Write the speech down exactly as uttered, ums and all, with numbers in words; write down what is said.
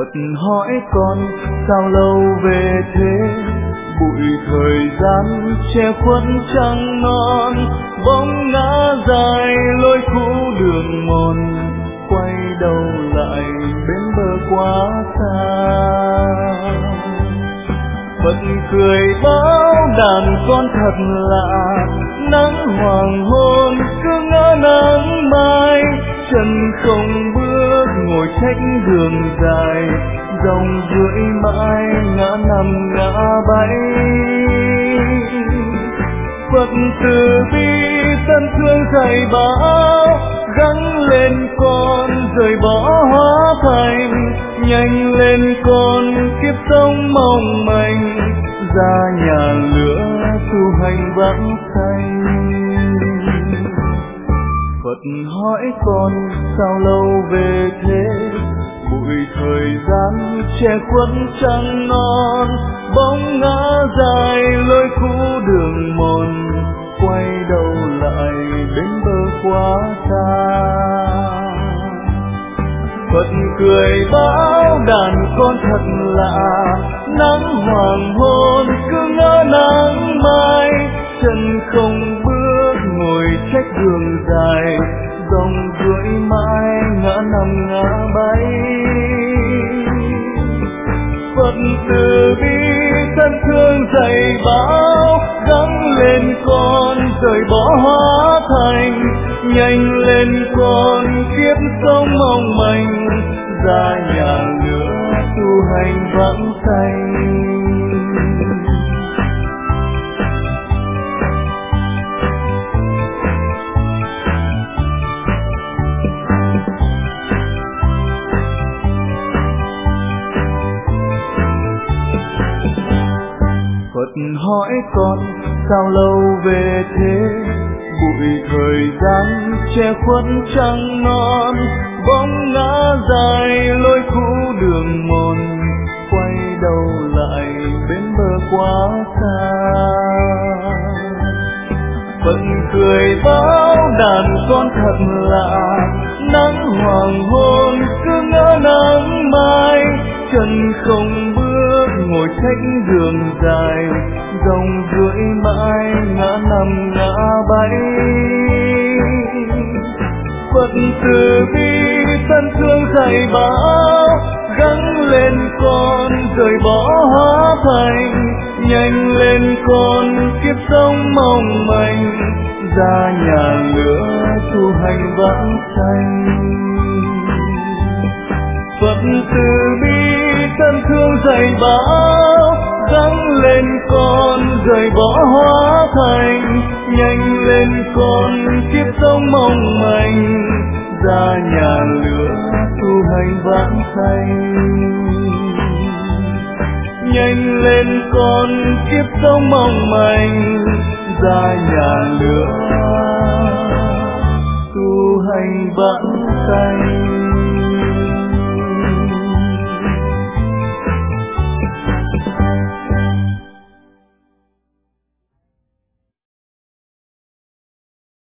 Phật hỏi con sao lâu về thế, bụi thời gian che khuất trăng non, bóng ngã dài lối cũ đường mòn, quay đầu lại bên bờ quá xa. Phật cười báo đàn con thật lạ, nắng hoàng hôn cứ ngỡ nắng mai, chân không bước ngồi trách đường dài, dòng rưỡi mãi ngã năm ngã bảy. Phật từ bi tân thương dạy bảo, gắng lên con rời bỏ hóa thành, nhanh lên con kiếp sống mong manh, ra nhà lửa tu hành vãng sanh. Phật hỏi con sao lâu về thế, bụi thời gian che khuất trăng non, bóng ngã dài lối cũ đường mòn, quay đầu lại bên bờ quá xa. Phật cười báo đàn con thật lạ, nắng hoàng hôn cứ ngỡ nắng mai, chân không bước ngồi trách đường dài, dòng rưỡi mãi ngã năm ngã bảy. Phật từ bi thân thương dạy bảo, gắng lên con rời bỏ hóa thành, nhanh lên con kiếp sống mong manh, ra nhà lửa tu hành vãng sanh. Phật hỏi con sao lâu về thế, bụi thời gian che khuất trăng non, bóng ngã dài lối cũ đường mòn, quay đầu lại bên bờ quá xa. Phật cười báo đàn con thật lạ, nắng hoàng hôn cứ ngỡ nắng mai, chân không bước ngồi trách đường dài, dòng rưỡi mãi ngã năm ngã bảy. Phật từ bi thân thương dạy bảo, gắng lên con rời bỏ hóa thành, nhanh lên con kiếp sống mong manh, ra nhà lửa tu hành vãng sanh. Phật từ bi thân thương dạy bảo, gắng lên con rời bỏ hóa thành, nhanh lên con kiếp sống mong manh, ra nhà lửa tu hành vãng sanh. Nhanh lên con kiếp sống mong manh, ra nhà lửa tu hành vãng